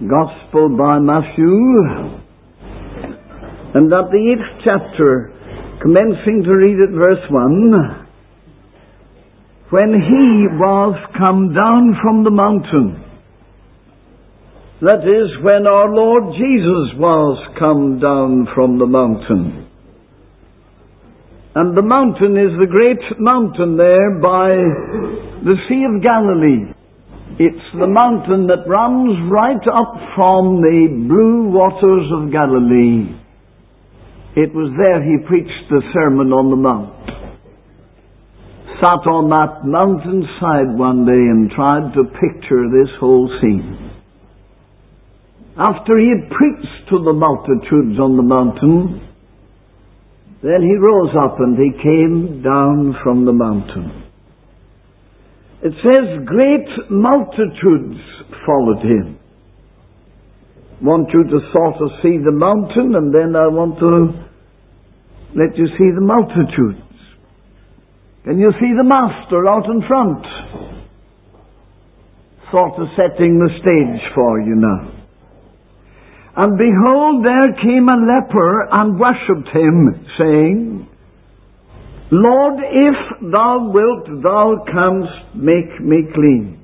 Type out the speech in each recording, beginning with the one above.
Gospel by Matthew, and at the 8th chapter, commencing to read at verse 1, when he was come down from the mountain, that is, when our Lord Jesus was come down from the mountain. And the mountain is the great mountain there by the Sea of Galilee. It's the mountain that runs right up from the blue waters of Galilee. It was there he preached the Sermon on the Mount. Sat on that mountainside one day and tried to picture this whole scene. After he had preached to the multitudes on the mountain, then he rose up and he came down from the mountain. It says great multitudes followed him. I want you to sort of see the mountain, and then I want to let you see the multitudes. Can you see the master out in front? Sort of setting the stage for you now. And behold, there came a leper and worshipped him, saying, Lord, if thou wilt, thou canst make me clean.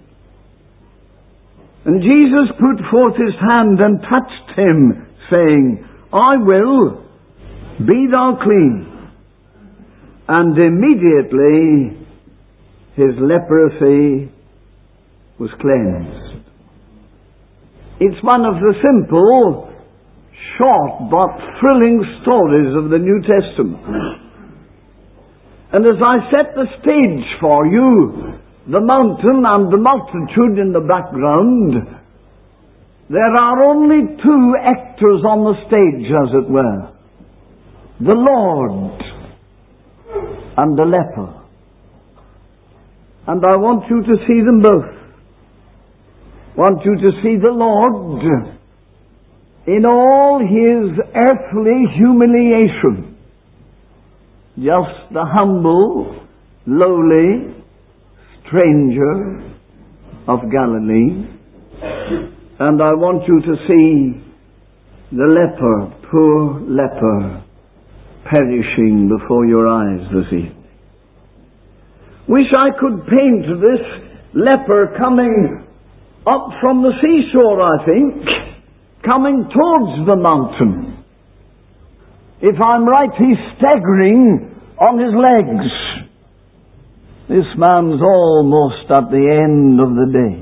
And Jesus put forth his hand and touched him, saying, I will, be thou clean. And immediately his leprosy was cleansed. It's one of the simple, short but thrilling stories of the New Testament. And as I set the stage for you, the mountain and the multitude in the background, there are only two actors on the stage, as it were. The Lord and the leper. And I want you to see them both. Want you to see the Lord in all his earthly humiliation. Just the humble, lowly stranger of Galilee. And I want you to see the leper, poor leper, perishing before your eyes this evening. Wish I could paint this leper coming up from the seashore, I think, coming towards the mountain. If I'm right, he's staggering on his legs. This man's almost at the end of the day.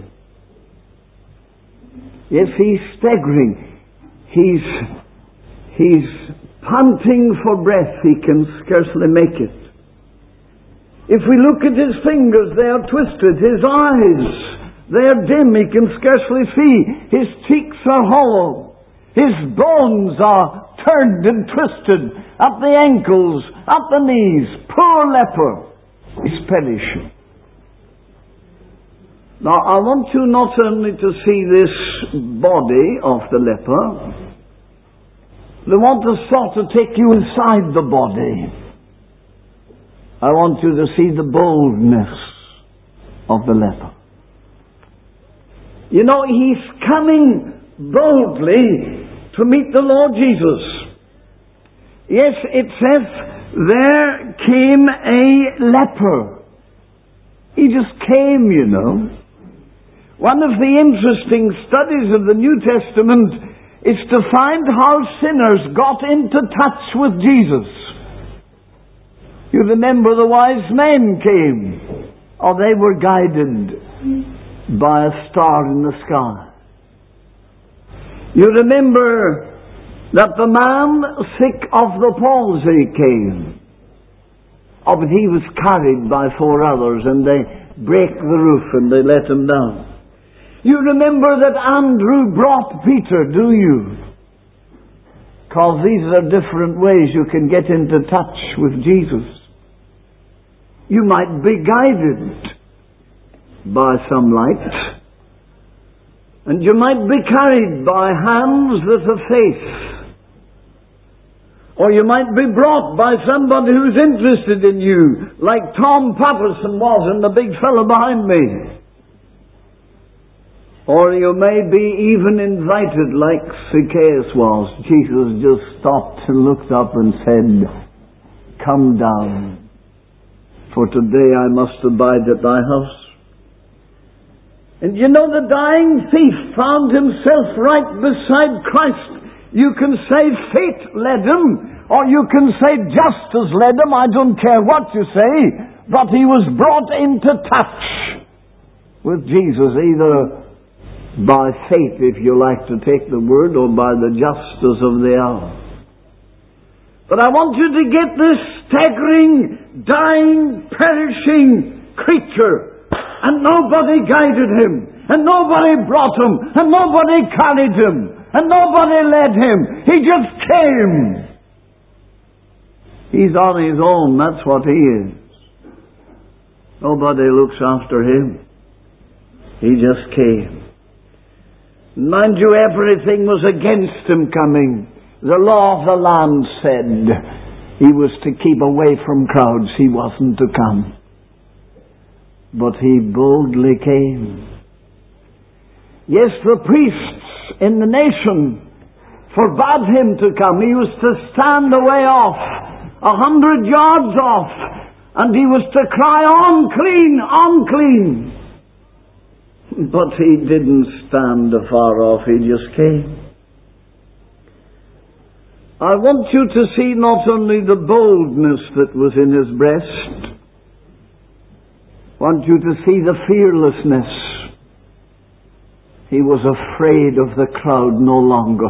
Yes, he's staggering. He's panting for breath. He can scarcely make it. If we look at his fingers, they are twisted. His eyes, they are dim. He can scarcely see. His cheeks are hollow. His bones are turned and twisted at the ankles, at the knees. Poor leper is perishing. Now, I want you not only to see this body of the leper, I want to sort of take you inside the body. I want you to see the boldness of the leper. You know, he's coming boldly to meet the Lord Jesus. Yes, it says, there came a leper. He just came, you know. One of the interesting studies of the New Testament is to find how sinners got into touch with Jesus. You remember the wise men came, or they were guided by a star in the sky. You remember that the man sick of the palsy came. Oh, but he was carried by four others, and they break the roof and they let him down. You remember that Andrew brought Peter, do you? Because these are different ways you can get into touch with Jesus. You might be guided by some light. And you might be carried by hands that have faith. Or you might be brought by somebody who's interested in you, like Tom Patterson was in The Big Fellow Behind Me. Or you may be even invited like Zacchaeus was. Jesus just stopped and looked up and said, "Come down, for today I must abide at thy house." And you know, the dying thief found himself right beside Christ. You can say fate led him, or you can say justice led him. I don't care what you say, but he was brought into touch with Jesus, either by faith, if you like to take the word, or by the justice of the hour. But I want you to get this staggering, dying, perishing creature, and nobody guided him, and nobody brought him, and nobody carried him, and nobody led him. He just came. He's on his own, that's what he is. Nobody looks after him. He just came. Mind you, everything was against him coming. The law of the land said he was to keep away from crowds. He wasn't to come. But he boldly came. Yes, the priests in the nation forbade him to come. He was to stand away off, 100 yards off, and he was to cry, "Unclean, unclean." But he didn't stand afar off, he just came. I want you to see not only the boldness that was in his breast, I want you to see the fearlessness. He was afraid of the crowd no longer.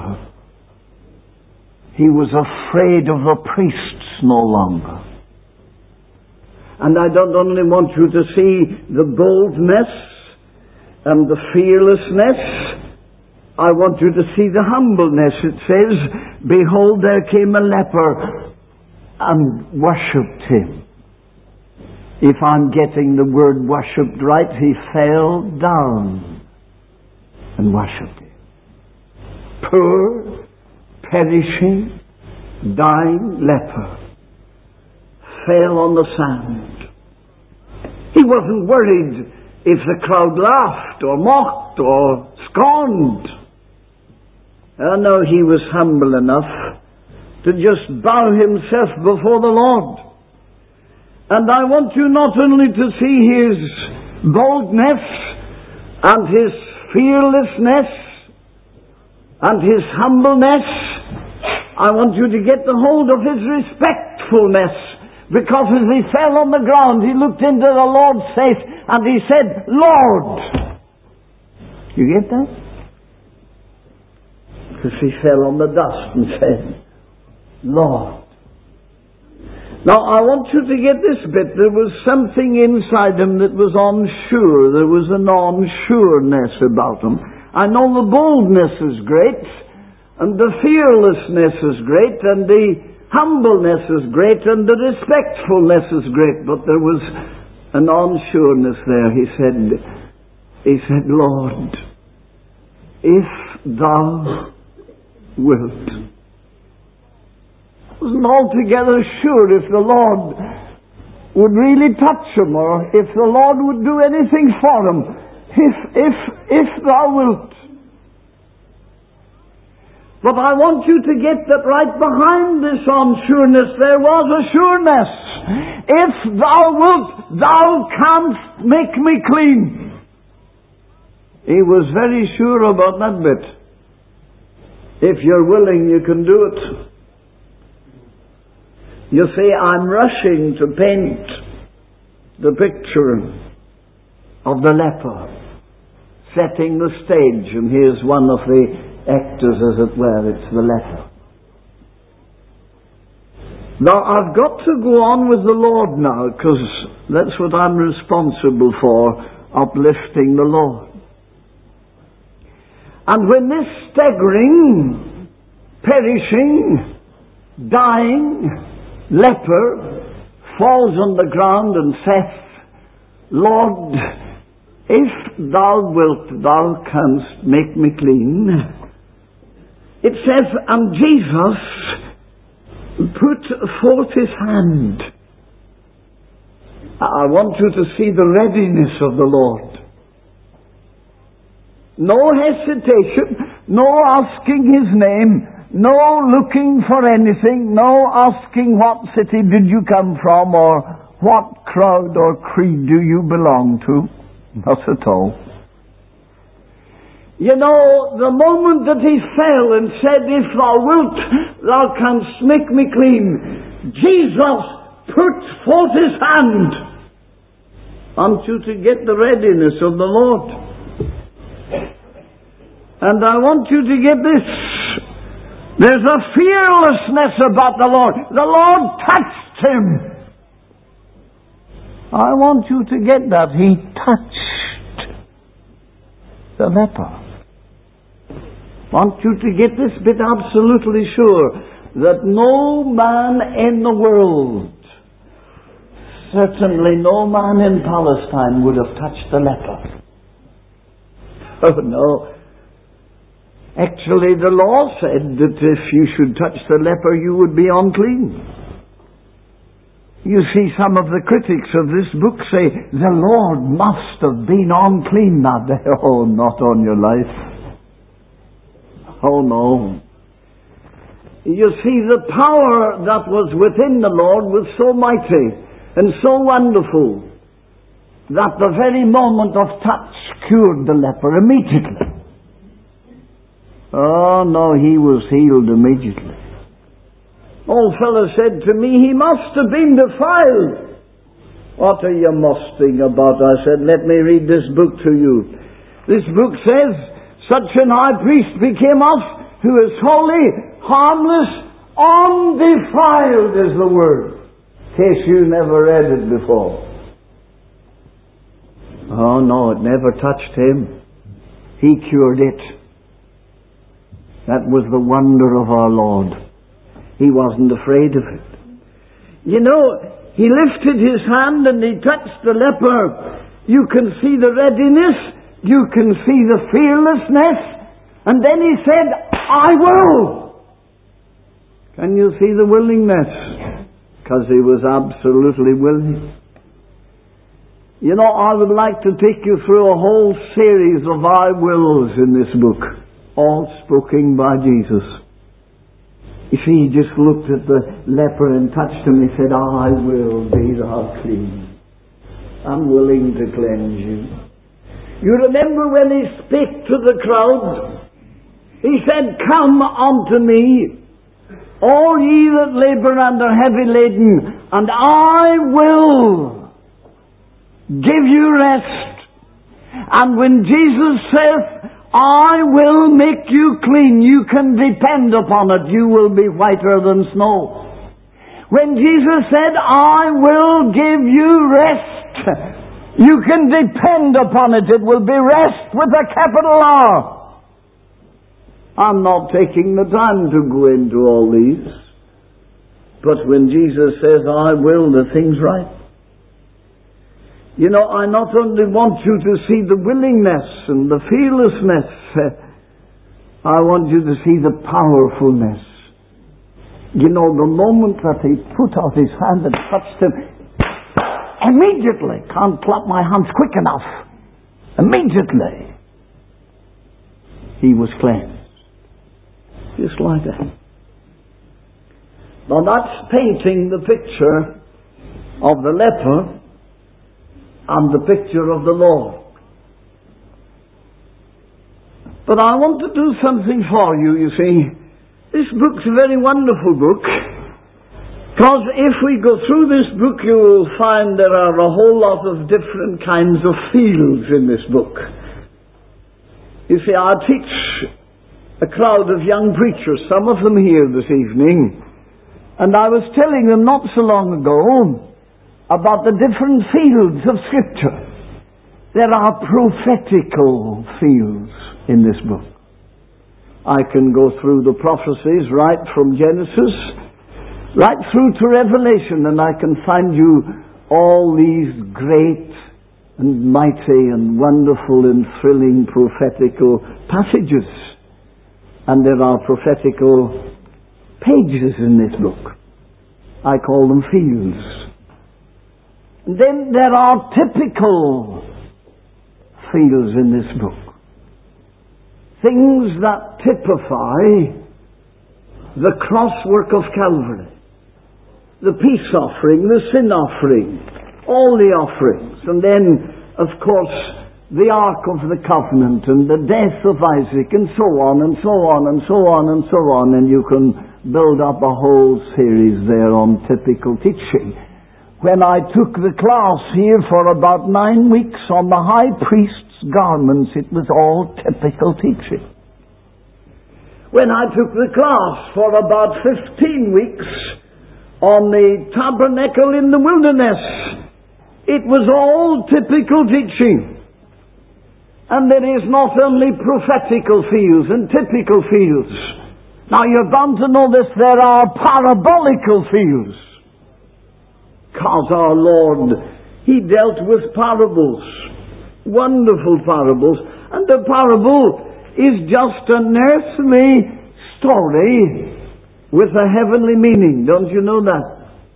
He was afraid of the priests no longer. And I don't only want you to see the boldness and the fearlessness, I want you to see the humbleness. It says, "Behold, there came a leper and worshipped him." If I'm getting the word worshipped right, he fell down and worshipped him. Poor, perishing, dying leper fell on the sand. He wasn't worried if the crowd laughed or mocked or scorned. Oh no, he was humble enough to just bow himself before the Lord. And I want you not only to see his boldness and his fearlessness and his humbleness, I want you to get the hold of his respectfulness. Because as he fell on the ground, he looked into the Lord's face and he said, "Lord." You get that? Because he fell on the dust and said, "Lord." Now I want you to get this bit. There was something inside him that was unsure. There was an unsureness about him. I know the boldness is great, and the fearlessness is great, and the humbleness is great, and the respectfulness is great, but there was an unsureness there. He said, "Lord, if thou wilt." He wasn't altogether sure if the Lord would really touch him, or if the Lord would do anything for him. If thou wilt. But I want you to get that right behind this unsureness there was a sureness. If thou wilt, thou canst make me clean. He was very sure about that bit. If you're willing, you can do it. You see, I'm rushing to paint the picture of the leper, setting the stage, and here's one of the actors, as it were. It's the leper. Now, I've got to go on with the Lord now, because that's what I'm responsible for, uplifting the Lord. And when this staggering, perishing, dying leper falls on the ground and says, "Lord, if thou wilt, thou canst make me clean." It says, and Jesus put forth his hand. I want you to see the readiness of the Lord. no hesitation, no asking his name, no looking for anything, no asking what city did you come from or what crowd or creed do you belong to. Not at all. You know, the moment that he fell and said, if thou wilt, thou canst make me clean, Jesus put forth his hand. I want you to get the readiness of the Lord. And I want you to get this. There's a fearlessness about the Lord. The Lord touched him. I want you to get that. He touched the leper. I want you to get this bit absolutely sure that no man in the world, certainly no man in Palestine, would have touched the leper. Oh no. Actually, the law said that if you should touch the leper, you would be unclean. You see, some of the critics of this book say, the Lord must have been unclean that day. Oh, not on your life. Oh, no. You see, the power that was within the Lord was so mighty and so wonderful that the very moment of touch cured the leper immediately. Oh, no, he was healed immediately. Old fellow said to me, he must have been defiled. What are you musting about? I said, let me read this book to you. This book says, such an high priest became us, who is holy, harmless, undefiled is the word. In case you never read it before. Oh no, it never touched him. He cured it. That was the wonder of our Lord. He wasn't afraid of it. You know, he lifted his hand and he touched the leper. You can see the readiness. You can see the fearlessness. And then he said, I will. Can you see the willingness? Because he was absolutely willing. You know, I would like to take you through a whole series of I wills in this book. All spoken by Jesus. You see, he just looked at the leper and touched him. He said, I will be thou clean. I'm willing to cleanse you. You remember when he spake to the crowd? He said, come unto me, all ye that labour and are heavy laden, and I will give you rest. And when Jesus saith, I will make you clean, you can depend upon it. You will be whiter than snow. When Jesus said, I will give you rest, you can depend upon it. It will be rest with a capital R. I'm not taking the time to go into all these. But when Jesus says, I will, the thing's right. You know, I not only want you to see the willingness and the fearlessness, I want you to see the powerfulness. You know, the moment that he put out his hand and touched him, immediately, can't clap my hands quick enough, immediately, he was cleansed. Just like that. Now that's painting the picture of the leper and the picture of the Lord. But I want to do something for you, you see. This book's a very wonderful book. Because if we go through this book, you will find there are a whole lot of different kinds of fields in this book. You see, I teach a crowd of young preachers, some of them here this evening. And I was telling them not so long ago about the different fields of Scripture. There are prophetical fields in this book. I can go through the prophecies right from Genesis, right through to Revelation, and I can find you all these great and mighty and wonderful and thrilling prophetical passages. And there are prophetical pages in this book. I call them fields. Then there are typical fields in this book. things that typify the cross work of Calvary. The peace offering, the sin offering, all the offerings. And then, of course, the Ark of the Covenant and the death of Isaac, and so on and so on and so on and so on. And you can build up a whole series there on typical teaching. When I took the class here for about 9 weeks on the high priest's garments, it was all typical teaching. When I took the class for about 15 weeks on the tabernacle in the wilderness, it was all typical teaching. And there is not only prophetical fields and typical fields. Now you're bound to know this, there are parabolical fields. Because our Lord, He dealt with parables. Wonderful parables. And the parable is just an earthly story with a heavenly meaning. Don't you know that?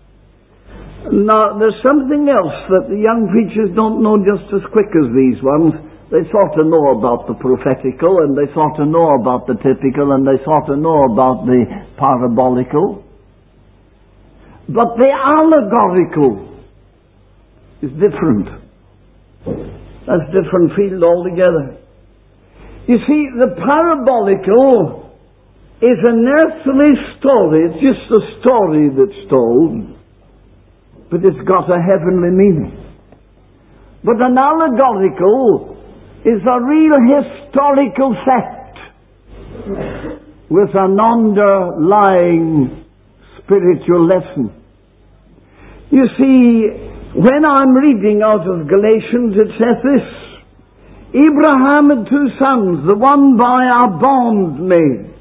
Now, there's something else that the young preachers don't know just as quick as these ones. They sort of know about the prophetical, and they sort of know about the typical, and they sort of know about the parabolical. But the allegorical is different. That's a different field altogether. You see, the parabolical is an earthly story. It's just a story that's told, but it's got a heavenly meaning. But an allegorical is a real historical fact with an underlying spiritual lesson. You see, when I'm reading out of Galatians, it says this: Abraham had 2 sons, the one by a bondmaid.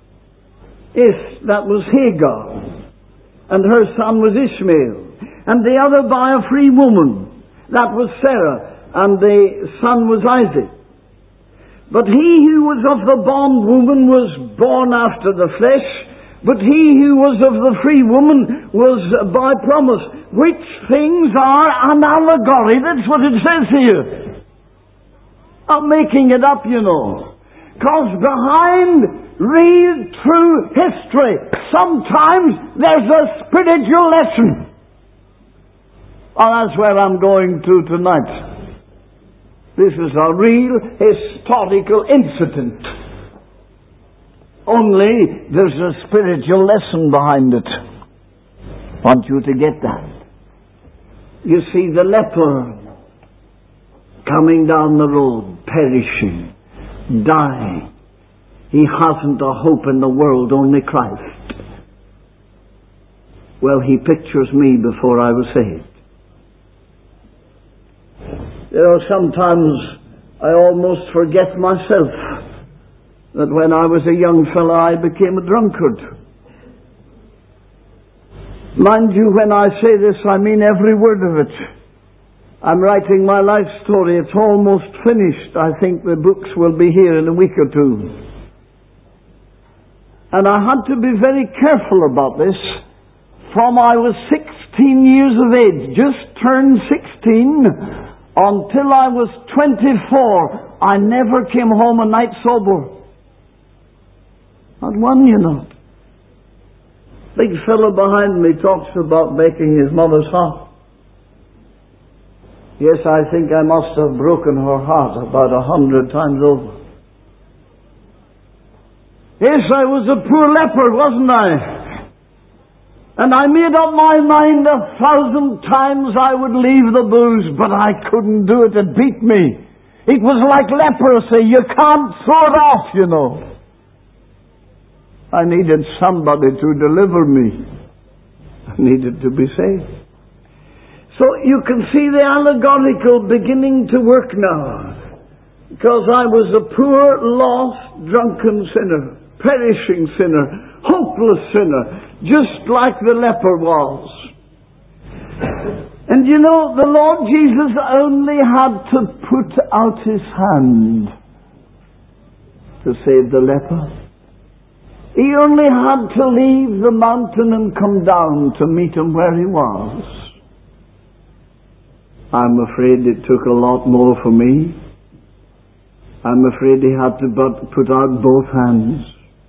That was Hagar, and her son was Ishmael. And the other by a free woman, that was Sarah, and the son was Isaac. But he who was of the bondwoman was born after the flesh, but he who was of the free woman was by promise, which things are an allegory. That's what it says here. I'm making it up, you know. Because behind real, true history, sometimes there's a spiritual lesson. And that's where I'm going to tonight. This is a real historical incident. Only there's a spiritual lesson behind it. I want you to get that. You see the leper coming down the road, perishing, dying. He hasn't a hope in the world, only Christ. Well, he pictures me before I was saved. You know, sometimes I almost forget myself that when I was a young fellow I became a drunkard. Mind you, when I say this, I mean every word of it. I'm writing my life story. It's almost finished. I think the books will be here in a week or two. And I had to be very careful about this. From I was 16 years of age, just turned 16, until I was 24, I never came home a night sober. Not one, you know. Big fellow behind me talks about breaking his mother's heart. Yes, I think I must have broken her heart about 100 times over. Yes, I was a poor leper, wasn't I? And I made up my mind 1,000 times I would leave the booze, but I couldn't do it. It beat me. It was like leprosy. You can't throw it off, you know. I needed somebody to deliver me. I needed to be saved. So you can see the allegorical beginning to work now. Because I was a poor, lost, drunken sinner, perishing sinner, hopeless sinner, just like the leper was. And you know, the Lord Jesus only had to put out his hand to save the leper. He only had to leave the mountain and come down to meet him where he was. I'm afraid it took a lot more for me. I'm afraid he had to put out both hands.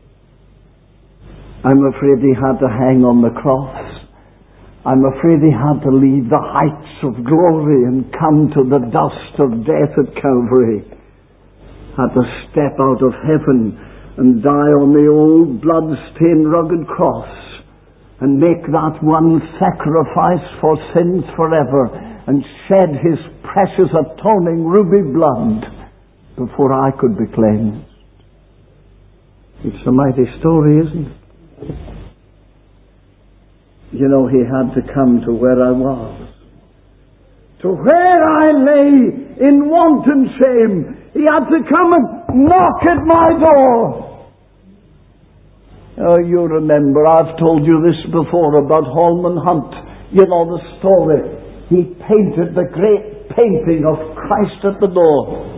I'm afraid he had to hang on the cross. I'm afraid he had to leave the heights of glory and come to the dust of death at Calvary. Had to step out of heaven and die on the old blood-stained rugged cross and make that one sacrifice for sins forever and shed his precious atoning ruby blood before I could be cleansed. It's a mighty story, isn't it? You know, he had to come to where I was. To where I lay in want and shame. He had to come and knock at my door. Oh, you remember, I've told you this before about Holman Hunt. You know the story. He painted the great painting of Christ at the door.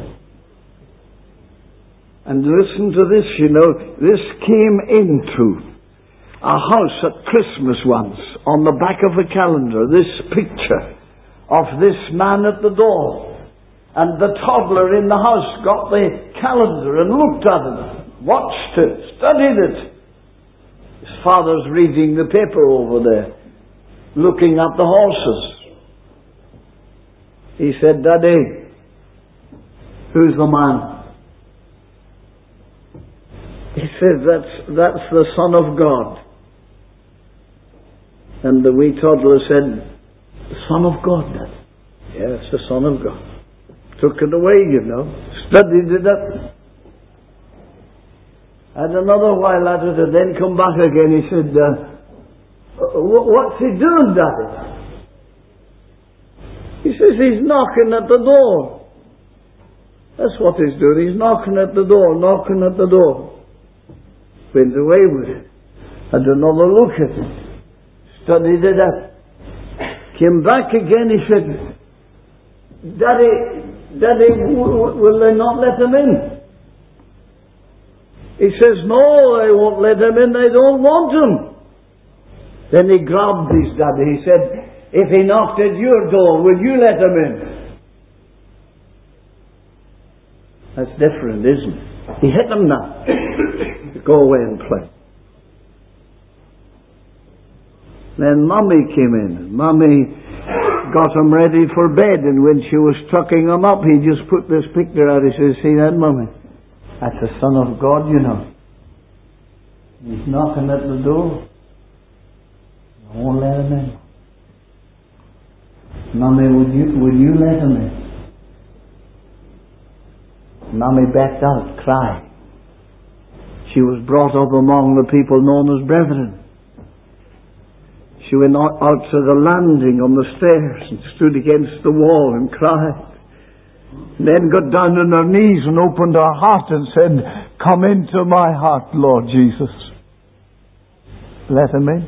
And listen to this, you know, this came into a house at Christmas once, on the back of a calendar, this picture of this man at the door. And the toddler in the house got the calendar and looked at it, watched it, studied it. His father's reading the paper over there, looking at the horses. He said, "Daddy, who's the man?" He said, that's the Son of God. And the wee toddler said, "The Son of God, Dad." "Yes, the Son of God." Took it away, you know, studied it up. And another while at it, and then come back again. He said, "What's he doing, Daddy?" He says, "He's knocking at the door." That's what he's doing. He's knocking at the door, knocking at the door. Went away with it. Had another look at it. Studied it up. Came back again. He said, Daddy, will they not let him in?" He says, "No, they won't let him in. They don't want him." Then he grabbed his daddy. He said, "If he knocked at your door, will you let him in?" That's different, isn't it? He hit him now. Go away and play. Then Mummy came in. Mummy got him ready for bed, and when she was tucking him up, he just put this picture out. He says, "See that, Mummy? That's the Son of God, you know. He's knocking at the door. I won't let him in. Mummy, would you let him in?" Mummy backed out, crying. She was brought up among the people known as brethren. She went out to the landing on the stairs and stood against the wall and cried. And then got down on her knees and opened her heart and said, "Come into my heart, Lord Jesus." Let him in.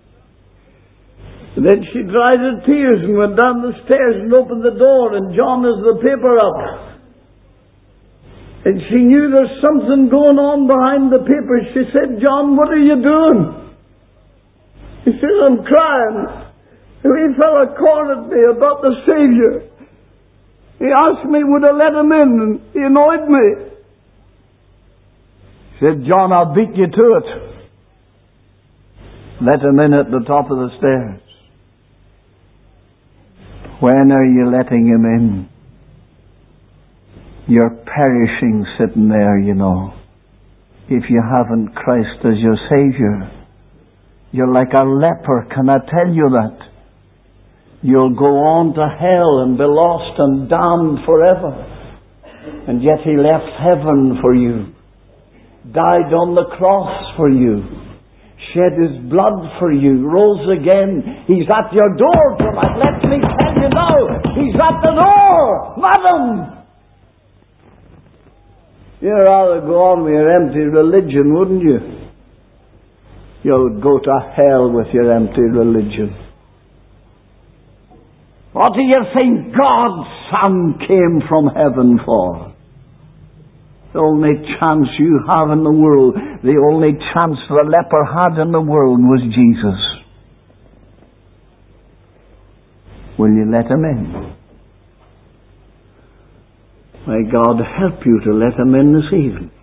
And then she dried her tears and went down the stairs and opened the door, and John has the paper up. And she knew there's something going on behind the paper. She said, "John, what are you doing?" He says, "I'm crying. A wee fella cornered me about the Saviour. He asked me would I let him in, and he annoyed me." He said, "John, I'll beat you to it. Let him in at the top of the stairs." When are you letting him in? You're perishing sitting there, you know, if you haven't Christ as your Saviour. You're like a leper, can I tell you that? You'll go on to hell and be lost and damned forever. And yet He left heaven for you, died on the cross for you, shed His blood for you, rose again. He's at your door tonight. Let me tell you now, He's at the door, madam. You'd rather go on with your empty religion, wouldn't you? You would go to hell with your empty religion. What do you think God's Son came from heaven for? The only chance you have in the world, the only chance the leper had in the world was Jesus. Will you let Him in? May God help you to let them in this evening.